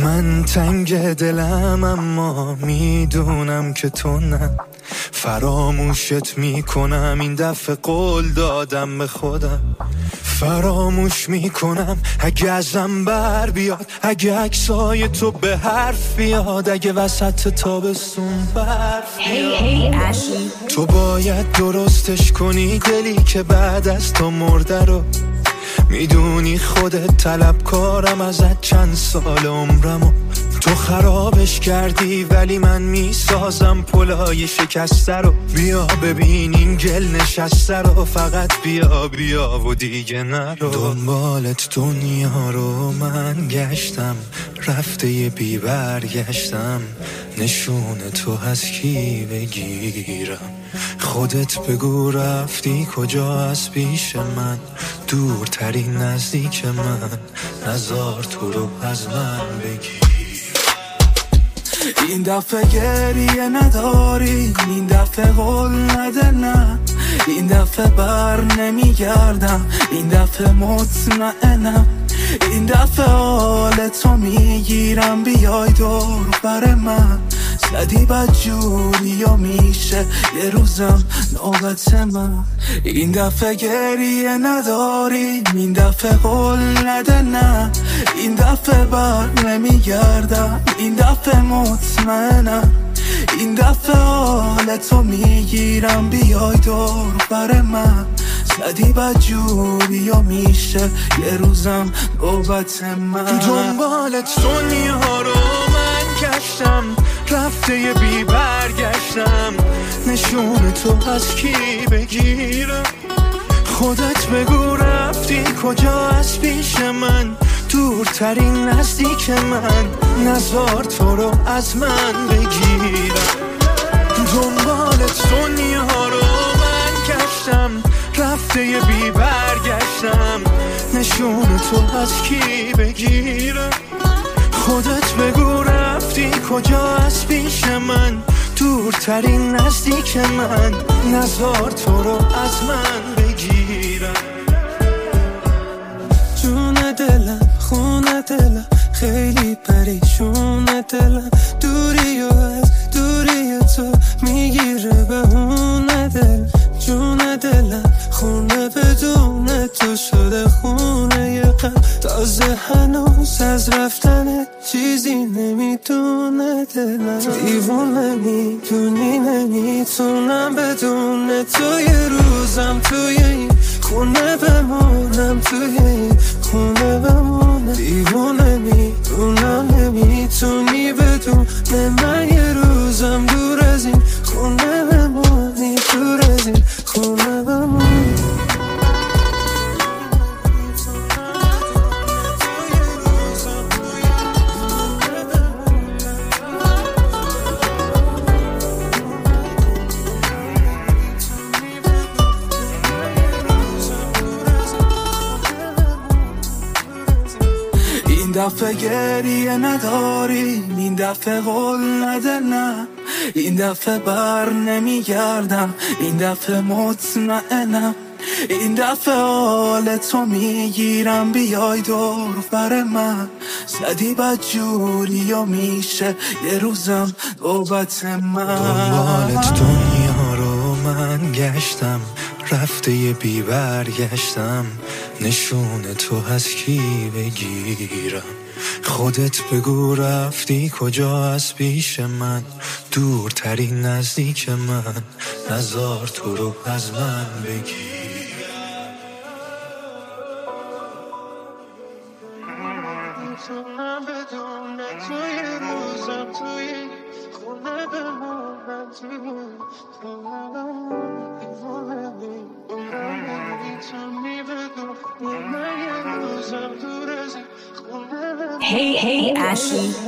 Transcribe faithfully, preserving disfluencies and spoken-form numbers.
من تنگ دلم اما میدونم که تو نه، فراموشت میکنم این دفعه قول دادم به خودم، فراموش میکنم اگه ازم بر بیاد، اگه عکسای تو به حرف بیاد، اگه وسط تابستون برف بیاد. hey, hey, تو باید درستش کنی دلی که بعد از تو مرده رو، میدونی خودت طلبکارم ازت چند سال عمرمو، تو خرابش کردی ولی من میسازم پلای شکسته رو، بیا ببین این گل نشسته رو، فقط بیا بیا و دیگه نرو. دنبالت دنیا رو من گشتم، رفته یه بی برگشتم، نشون تو از کی بگیرم، خودت بگو رفتی کجا از پیش من، دورترین نزدیک من، نزار تو رو از من بگیر. این دفعه گریه نداری، این دفعه قول نده نه، این دفعه بر نمیگردم، این دفعه مطمئنم، این دفعه حال تو میگیرم، بیای دور بر من، زدی بد جوری و میشه یه روزم نوبت من. این دفعه گریه نداری، این دفعه قول نده نه، این دفعه بر نمیگردم، این دفعه مطمئنم، این دفعه حال تو میگیرم، بیای دور بر من، زدی بد جوری و میشه یه روزم نوبت من. دنبالت دنیا رو من گشتم، رفته یه بی برگشتم، نشون تو از کی بگیرم، خودت بگو رفتی کجا از پیش من، دورترین نزدیک من، نزار تو رو از من بگیرم. دنبالت دنیا رو من گشتم، رفته یه بی برگشتم، نشون تو از کی بگیرم، خودت بگو رفتی کجا از پیش من، دورترین نزدیک من، نزار تو رو از من بگیرم. جون دلم خونه دلم خیلی پریشون دلم، دوری و از دوری تو میگیره به اون دل، جون دلم خونه بدون تو شده خونه یه قلب، تازه هنوز از رفتن چیزی نمیدونه دلم، دیوونه میدونی نمیتونم بدون تو یه روزم توی این خونه بمونم، توی این خونه بمونم، دیوونه میدونم نمیتونی بدون من یه روزم دور از این خونه بمونی، دور از این خونه بمونی. این دفعه گریه نداری، این دفعه قول نده نه، این دفعه بر نمیگردم، این دفعه مطمئنم، این دفعه حال تو میگیرم، بیای دور بر من، زدی بد جوری و میشه یه روزم نوبت من. دنبالت دنیا رو من گشتم، رفته یه بی برگشتم، نشون تو از کی بگیرم، خودت بگو رفتی کجا از پیش من، دورترین نزدیک من، نزار تو رو از من بگیر. hey, hey, Ashley.